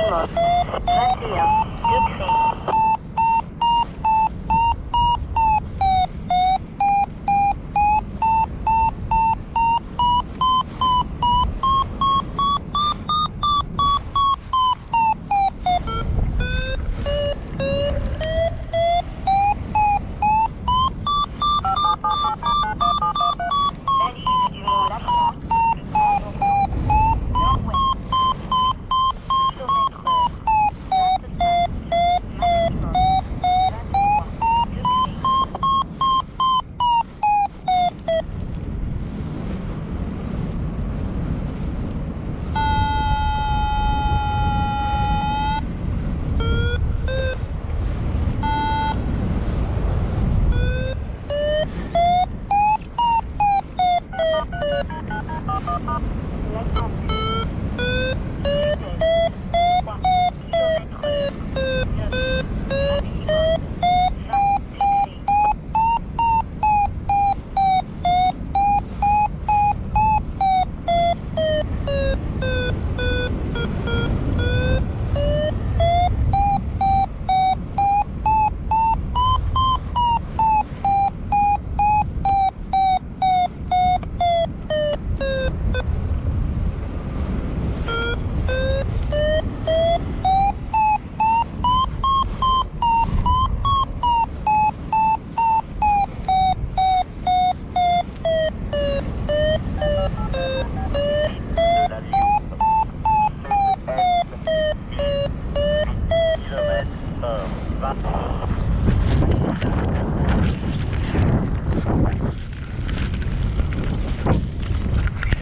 maximum 21 degrés. Balise du Mont Lafont, le Grand Bourdon, nord-ouest, km/h, 25, maximum 23 degrés. La campus, sud-est, 3 km/h, 9, maximum 20 degrés. De la Lyon, sud-est, km/h, 20.